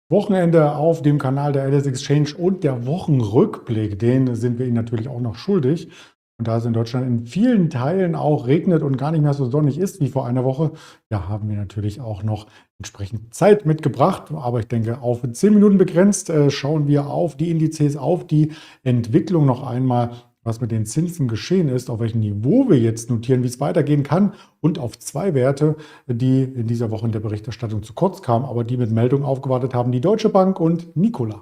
Wochenende auf dem Kanal der LS Exchange und der Wochenrückblick, den sind wir Ihnen natürlich auch noch schuldig. Und da es in Deutschland in vielen Teilen auch regnet und gar nicht mehr so sonnig ist wie vor einer Woche, ja, haben wir natürlich auch noch entsprechend Zeit mitgebracht. Aber ich denke, auf 10 Minuten begrenzt schauen wir auf die Indizes, auf die Entwicklung noch einmal, was mit den Zinsen geschehen ist, auf welchem Niveau wir jetzt notieren, wie es weitergehen kann und auf zwei Werte, die in dieser Woche in der Berichterstattung zu kurz kamen, aber die mit Meldungen aufgewartet haben, die Deutsche Bank und Nikola.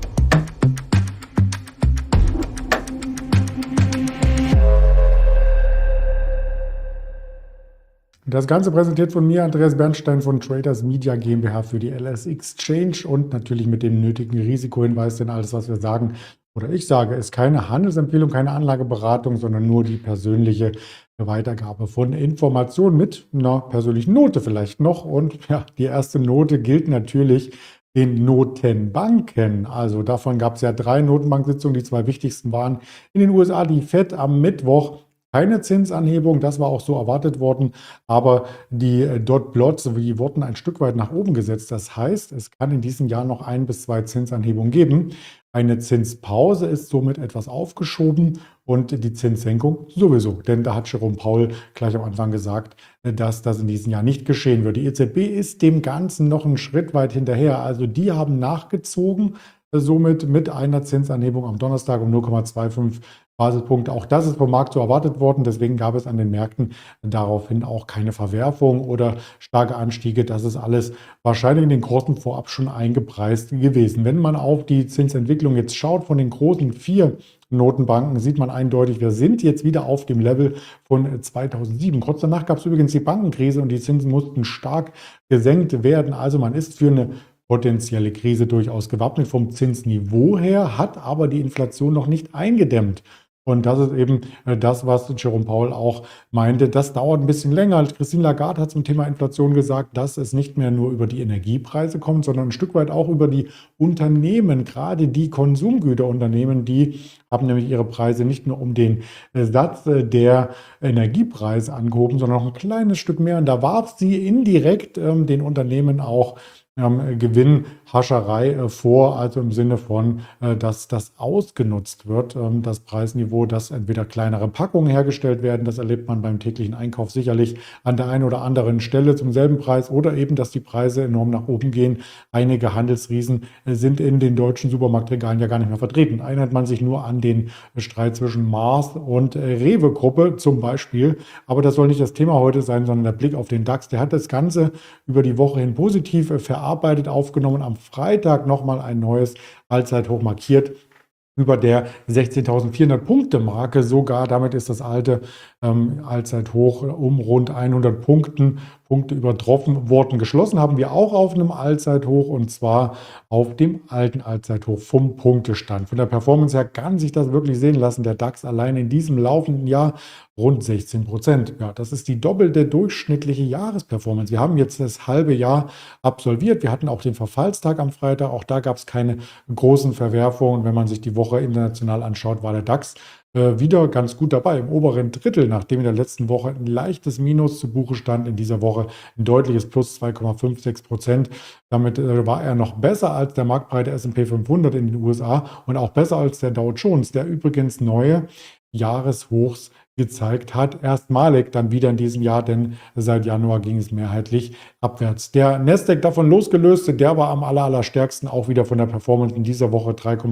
Das Ganze präsentiert von mir, Andreas Bernstein von Traders Media GmbH für die LS Exchange und natürlich mit dem nötigen Risikohinweis, denn alles, was wir sagen oder ich sage, ist keine Handelsempfehlung, keine Anlageberatung, sondern nur die persönliche Weitergabe von Informationen mit einer persönlichen Note vielleicht noch. Und ja, die erste Note gilt natürlich den Notenbanken. Also davon gab es ja 3 Notenbanksitzungen. Die 2 wichtigsten waren in den USA die Fed am Mittwoch. Keine Zinsanhebung, das war auch so erwartet worden, aber die Dot-Plots, die wurden ein Stück weit nach oben gesetzt. Das heißt, es kann in diesem Jahr noch 1 bis 2 Zinsanhebungen geben. Eine Zinspause ist somit etwas aufgeschoben und die Zinssenkung sowieso. Denn da hat Jerome Powell gleich am Anfang gesagt, dass das in diesem Jahr nicht geschehen wird. Die EZB ist dem Ganzen noch einen Schritt weit hinterher. Also die haben nachgezogen, somit mit einer Zinsanhebung am Donnerstag um 0,25 Basispunkte. Auch das ist vom Markt so erwartet worden. Deswegen gab es an den Märkten daraufhin auch keine Verwerfung oder starke Anstiege. Das ist alles wahrscheinlich in den Kursen vorab schon eingepreist gewesen. Wenn man auf die Zinsentwicklung jetzt schaut von den großen 4 Notenbanken, sieht man eindeutig, wir sind jetzt wieder auf dem Level von 2007. Kurz danach gab es übrigens die Bankenkrise und die Zinsen mussten stark gesenkt werden. Also man ist für eine potenzielle Krise durchaus gewappnet vom Zinsniveau her, hat aber die Inflation noch nicht eingedämmt. Und das ist eben das, was Jerome Powell auch meinte. Das dauert ein bisschen länger. Christine Lagarde hat zum Thema Inflation gesagt, dass es nicht mehr nur über die Energiepreise kommt, sondern ein Stück weit auch über die Unternehmen, gerade die Konsumgüterunternehmen, die haben nämlich ihre Preise nicht nur um den Satz der Energiepreise angehoben, sondern noch ein kleines Stück mehr. Und da warf sie indirekt den Unternehmen auch Gewinnhascherei vor, also im Sinne von, dass das ausgenutzt wird, das Preisniveau, dass entweder kleinere Packungen hergestellt werden, das erlebt man beim täglichen Einkauf sicherlich an der einen oder anderen Stelle zum selben Preis oder eben, dass die Preise enorm nach oben gehen. Einige Handelsriesen sind in den deutschen Supermarktregalen ja gar nicht mehr vertreten. Erinnert man sich nur an den Streit zwischen Mars und Rewe-Gruppe zum Beispiel. Aber das soll nicht das Thema heute sein, sondern der Blick auf den DAX. Der hat das Ganze über die Woche hin positiv verarbeitet, aufgenommen. Am Freitag nochmal ein neues Allzeithoch markiert über der 16.400 Punkte Marke sogar. Damit ist das alte Allzeithoch um rund 100 Punkte übertroffen worden. Geschlossen haben wir auch auf einem Allzeithoch und zwar auf dem alten Allzeithoch vom Punktestand. Von der Performance her kann sich das wirklich sehen lassen. Der DAX allein in diesem laufenden Jahr rund 16%. Ja, das ist die doppelte durchschnittliche Jahresperformance. Wir haben jetzt das halbe Jahr absolviert. Wir hatten auch den Verfallstag am Freitag. Auch da gab es keine großen Verwerfungen. Wenn man sich die Woche international anschaut, war der DAX wieder ganz gut dabei. Im oberen Drittel, nachdem in der letzten Woche ein leichtes Minus zu Buche stand, in dieser Woche ein deutliches Plus 2,56%. Damit war er noch besser als der marktbreite S&P 500 in den USA und auch besser als der Dow Jones, der übrigens neue Jahreshochs gezeigt hat, erstmalig dann wieder in diesem Jahr, denn seit Januar ging es mehrheitlich abwärts. Der Nasdaq davon losgelöst, der war am allerstärksten, auch wieder von der Performance in dieser Woche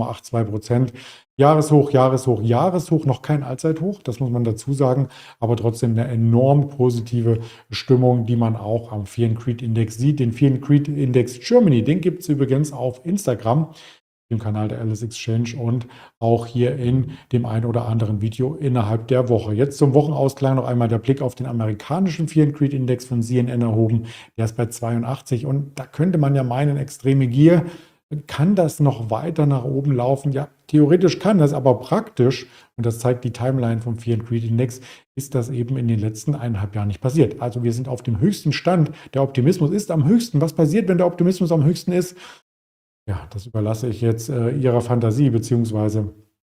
3,82%. Jahreshoch, Jahreshoch, Jahreshoch, noch kein Allzeithoch, das muss man dazu sagen, aber trotzdem eine enorm positive Stimmung, die man auch am Fear and Greed Index sieht. Den Fear and Greed Index Germany, den gibt es übrigens auf Instagram, dem Kanal der LS Exchange und auch hier in dem einen oder anderen Video innerhalb der Woche. Jetzt zum Wochenausklang noch einmal der Blick auf den amerikanischen Fear and Greed Index von CNN erhoben. Der ist bei 82 und da könnte man ja meinen, extreme Gier. Kann das noch weiter nach oben laufen? Ja, theoretisch kann das, aber praktisch, und das zeigt die Timeline vom Fear and Greed Index, ist das eben in den letzten 1,5 Jahren nicht passiert. Also wir sind auf dem höchsten Stand. Der Optimismus ist am höchsten. Was passiert, wenn der Optimismus am höchsten ist? Ja, das überlasse ich jetzt Ihrer Fantasie, beziehungsweise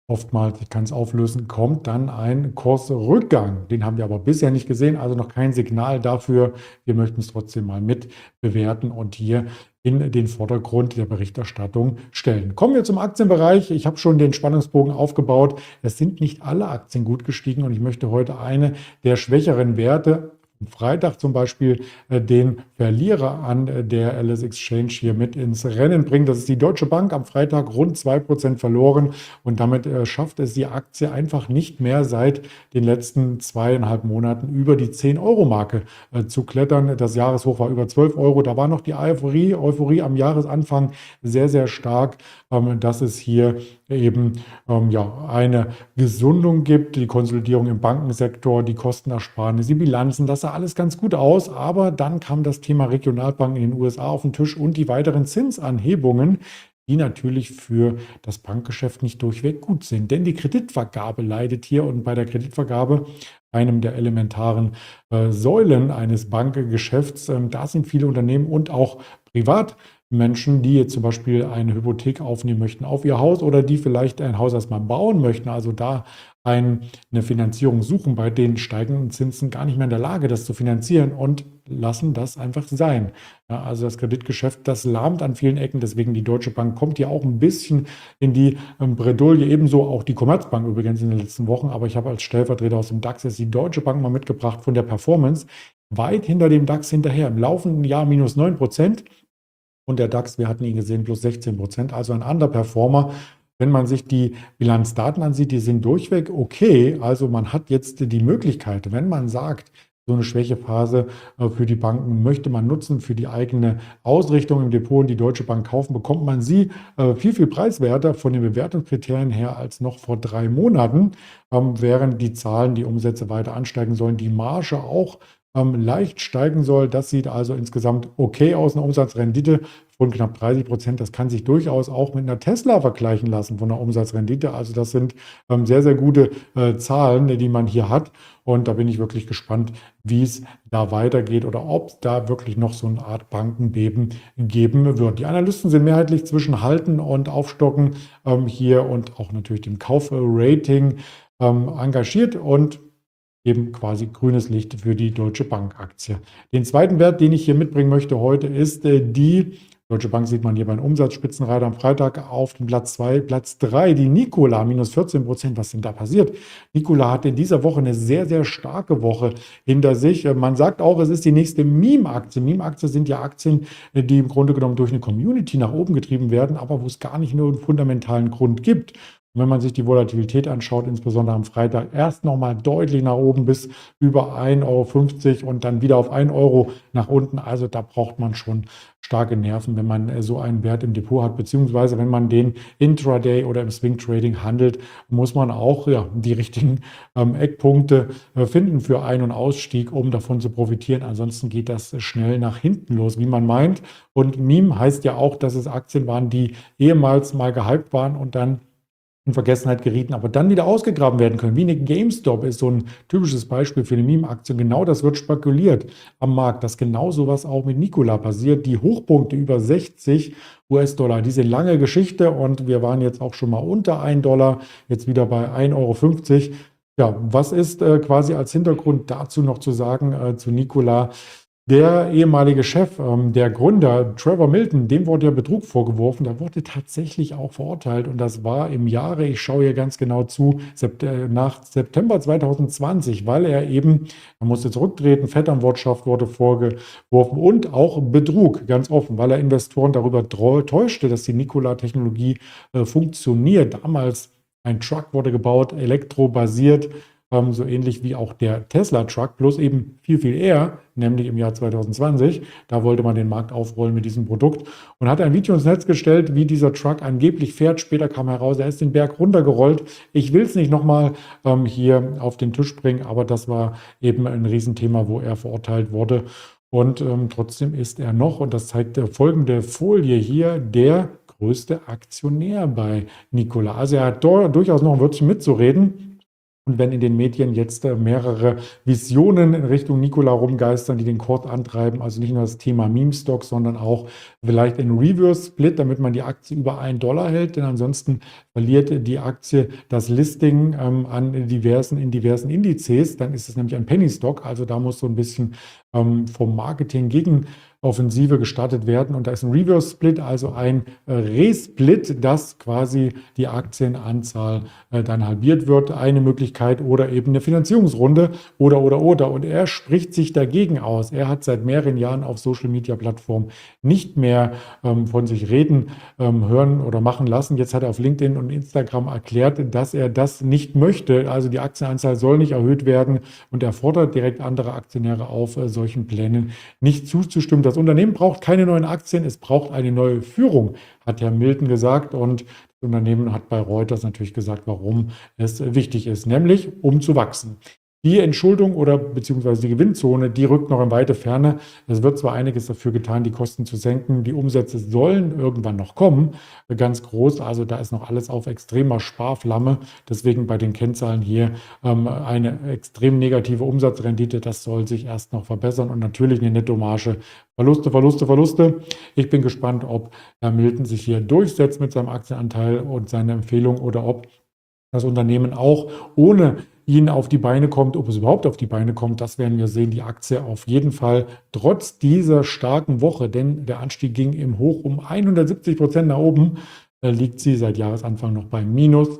Oftmals, ich kann es auflösen, kommt dann ein Kursrückgang. Den haben wir aber bisher nicht gesehen, also noch kein Signal dafür. Wir möchten es trotzdem mal mit bewerten und hier in den Vordergrund der Berichterstattung stellen. Kommen wir zum Aktienbereich. Ich habe schon den Spannungsbogen aufgebaut. Es sind nicht alle Aktien gut gestiegen und ich möchte heute eine der schwächeren Werte am Freitag zum Beispiel den Verlierer an der LS Exchange hier mit ins Rennen bringen. Das ist die Deutsche Bank, am Freitag rund 2% verloren und damit schafft es die Aktie einfach nicht mehr seit den letzten 2,5 Monaten über die 10-Euro-Marke zu klettern. Das Jahreshoch war über 12 Euro. Da war noch die Euphorie am Jahresanfang sehr, sehr stark, dass es hier eben ja, eine Gesundung gibt, die Konsolidierung im Bankensektor, die Kostenersparnis, die Bilanzen, das sah alles ganz gut aus, aber dann kam das Thema Regionalbanken in den USA auf den Tisch und die weiteren Zinsanhebungen, die natürlich für das Bankgeschäft nicht durchweg gut sind. Denn die Kreditvergabe leidet hier und bei der Kreditvergabe, einem der elementaren Säulen eines Bankgeschäfts, da sind viele Unternehmen und auch Privatmenschen, die jetzt zum Beispiel eine Hypothek aufnehmen möchten auf ihr Haus oder die vielleicht ein Haus erstmal bauen möchten, also da eine Finanzierung suchen, bei den steigenden Zinsen gar nicht mehr in der Lage, das zu finanzieren und lassen das einfach sein. Ja, also das Kreditgeschäft, das lahmt an vielen Ecken, deswegen die Deutsche Bank kommt ja auch ein bisschen in die Bredouille, ebenso auch die Commerzbank übrigens in den letzten Wochen, aber ich habe als Stellvertreter aus dem DAX jetzt die Deutsche Bank mal mitgebracht von der Performance, weit hinter dem DAX hinterher, im laufenden Jahr minus 9%. Und der DAX, wir hatten ihn gesehen, plus 16%, also ein Underperformer. Wenn man sich die Bilanzdaten ansieht, die sind durchweg okay. Also man hat jetzt die Möglichkeit, wenn man sagt, so eine Schwächephase für die Banken möchte man nutzen für die eigene Ausrichtung im Depot und die Deutsche Bank kaufen, bekommt man sie viel, viel preiswerter von den Bewertungskriterien her als noch vor 3 Monaten, während die Zahlen, die Umsätze weiter ansteigen sollen, die Marge auch leicht steigen soll. Das sieht also insgesamt okay aus, eine Umsatzrendite von knapp 30%. Das kann sich durchaus auch mit einer Tesla vergleichen lassen von der Umsatzrendite. Also das sind sehr, sehr gute Zahlen, die man hier hat. Und da bin ich wirklich gespannt, wie es da weitergeht oder ob es da wirklich noch so eine Art Bankenbeben geben wird. Die Analysten sind mehrheitlich zwischen Halten und Aufstocken hier und auch natürlich dem Kaufrating engagiert und eben quasi grünes Licht für die Deutsche Bank-Aktie. Den zweiten Wert, den ich hier mitbringen möchte heute, ist die Deutsche Bank, sieht man hier bei den Umsatzspitzenreiter am Freitag auf dem Platz 2. Platz 3, die Nikola, minus 14%. Was ist denn da passiert? Nikola hat in dieser Woche eine sehr, sehr starke Woche hinter sich. Man sagt auch, es ist die nächste Meme-Aktie. Meme-Aktien sind ja Aktien, die im Grunde genommen durch eine Community nach oben getrieben werden, aber wo es gar nicht nur einen fundamentalen Grund gibt. Und wenn man sich die Volatilität anschaut, insbesondere am Freitag, erst nochmal deutlich nach oben bis über 1,50 € und dann wieder auf 1 Euro nach unten. Also da braucht man schon starke Nerven, wenn man so einen Wert im Depot hat, beziehungsweise wenn man den Intraday oder im Swing Trading handelt, muss man auch die richtigen Eckpunkte finden für Ein- und Ausstieg, um davon zu profitieren. Ansonsten geht das schnell nach hinten los, wie man meint. Und Meme heißt ja auch, dass es Aktien waren, die ehemals mal gehypt waren und dann in Vergessenheit gerieten, aber dann wieder ausgegraben werden können. Wie eine GameStop ist so ein typisches Beispiel für eine Meme-Aktie. Genau das wird spekuliert am Markt, dass genau sowas auch mit Nikola passiert. Die Hochpunkte über 60 US-Dollar, diese lange Geschichte und wir waren jetzt auch schon mal unter 1 Dollar, jetzt wieder bei 1,50 €. Ja, was ist quasi als Hintergrund dazu noch zu sagen zu Nikola? Der ehemalige Chef, der Gründer, Trevor Milton, dem wurde ja Betrug vorgeworfen. Der wurde tatsächlich auch verurteilt. Und das war im Jahre, ich schaue hier ganz genau zu, nach September 2020, weil er eben, er musste zurücktreten, Vetternwirtschaft wurde vorgeworfen und auch Betrug, ganz offen, weil er Investoren darüber täuschte, dass die Nikola-Technologie funktioniert. Damals ein Truck wurde gebaut, elektrobasiert, so ähnlich wie auch der Tesla-Truck, bloß eben viel, viel eher, nämlich im Jahr 2020. Da wollte man den Markt aufrollen mit diesem Produkt und hat ein Video ins Netz gestellt, wie dieser Truck angeblich fährt. Später kam heraus, er ist den Berg runtergerollt. Ich will es nicht nochmal hier auf den Tisch bringen, aber das war eben ein Riesenthema, wo er verurteilt wurde. Und trotzdem ist er noch, und das zeigt folgende Folie hier, der größte Aktionär bei Nikola. Also er hat durchaus noch ein Wörtchen mitzureden. Und wenn in den Medien jetzt mehrere Visionen in Richtung Nikola rumgeistern, die den Kurs antreiben, also nicht nur das Thema Meme-Stock, sondern auch vielleicht ein Reverse-Split, damit man die Aktie über $1 hält, denn ansonsten verliert die Aktie das Listing in diversen Indizes, dann ist es nämlich ein Penny-Stock, also da muss so ein bisschen vom Marketing gegen Offensive gestartet werden. Und da ist ein Reverse-Split, also ein Resplit, dass quasi die Aktienanzahl dann halbiert wird. Eine Möglichkeit oder eben eine Finanzierungsrunde oder. Und er spricht sich dagegen aus. Er hat seit mehreren Jahren auf Social-Media-Plattformen nicht mehr von sich reden hören oder machen lassen. Jetzt hat er auf LinkedIn und Instagram erklärt, dass er das nicht möchte. Also die Aktienanzahl soll nicht erhöht werden und er fordert direkt andere Aktionäre auf, solchen Plänen nicht zuzustimmen. Das Unternehmen braucht keine neuen Aktien, es braucht eine neue Führung, hat Herr Milton gesagt. Und das Unternehmen hat bei Reuters natürlich gesagt, warum es wichtig ist, nämlich um zu wachsen. Die Entschuldung oder beziehungsweise die Gewinnzone, die rückt noch in weite Ferne. Es wird zwar einiges dafür getan, die Kosten zu senken. Die Umsätze sollen irgendwann noch kommen, ganz groß. Also da ist noch alles auf extremer Sparflamme. Deswegen bei den Kennzahlen hier eine extrem negative Umsatzrendite. Das soll sich erst noch verbessern und natürlich eine Nettomarge. Verluste. Ich bin gespannt, ob Herr Milton sich hier durchsetzt mit seinem Aktienanteil und seiner Empfehlung oder ob das Unternehmen auch ohne ihn auf die Beine kommt, ob es überhaupt auf die Beine kommt, das werden wir sehen. Die Aktie auf jeden Fall trotz dieser starken Woche, denn der Anstieg ging im Hoch um 170% nach oben, liegt sie seit Jahresanfang noch bei minus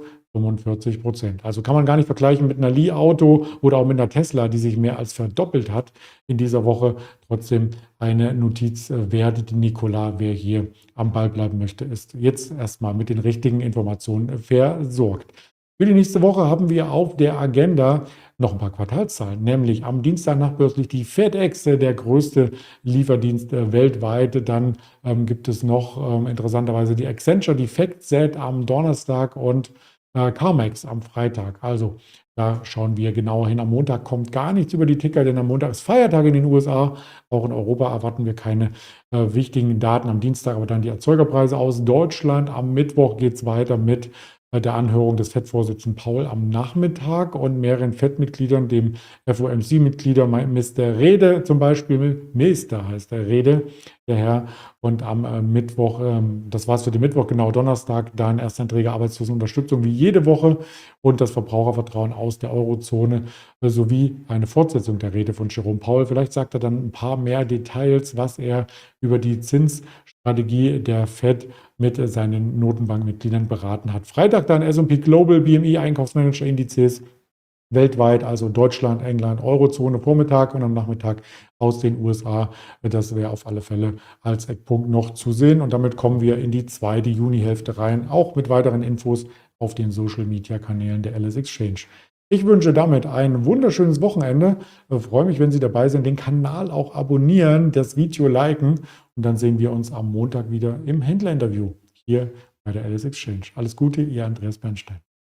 45%. Also kann man gar nicht vergleichen mit einer Li-Auto oder auch mit einer Tesla, die sich mehr als verdoppelt hat in dieser Woche. Trotzdem eine Notiz wert, die Nikola, wer hier am Ball bleiben möchte, ist jetzt erstmal mit den richtigen Informationen versorgt. Für die nächste Woche haben wir auf der Agenda noch ein paar Quartalszahlen, nämlich am Dienstag nachbörslich die FedEx, der größte Lieferdienst weltweit. Dann gibt es noch interessanterweise die Accenture, die FactSet am Donnerstag und CarMax am Freitag. Also da schauen wir genauer hin. Am Montag kommt gar nichts über die Ticker, denn am Montag ist Feiertag in den USA. Auch in Europa erwarten wir keine wichtigen Daten. Am Dienstag aber dann die Erzeugerpreise aus Deutschland. Am Mittwoch geht es weiter mit der Anhörung des FED-Vorsitzenden Paul am Nachmittag und mehreren FED-Mitgliedern, dem FOMC-Mitglieder Mr. Rede zum Beispiel, Mr. heißt der Rede, der Herr. Und am Mittwoch, das war es für den Mittwoch, genau Donnerstag, dann Erstanträge Arbeitslosenunterstützung wie jede Woche und das Verbrauchervertrauen aus der Eurozone sowie eine Fortsetzung der Rede von Jerome Powell. Vielleicht sagt er dann ein paar mehr Details, was er über die Zinsstrategie der FED mit seinen Notenbankmitgliedern beraten hat. Freitag dann S&P Global, BMI, Einkaufsmanager-Indizes weltweit, also Deutschland, England, Eurozone Vormittag und am Nachmittag aus den USA. Das wäre auf alle Fälle als Eckpunkt noch zu sehen. Und damit kommen wir in die zweite Junihälfte rein, auch mit weiteren Infos auf den Social-Media-Kanälen der LS Exchange. Ich wünsche damit ein wunderschönes Wochenende. Ich freue mich, wenn Sie dabei sind, den Kanal auch abonnieren, das Video liken und dann sehen wir uns am Montag wieder im Händlerinterview hier bei der LS Exchange. Alles Gute, Ihr Andreas Bernstein.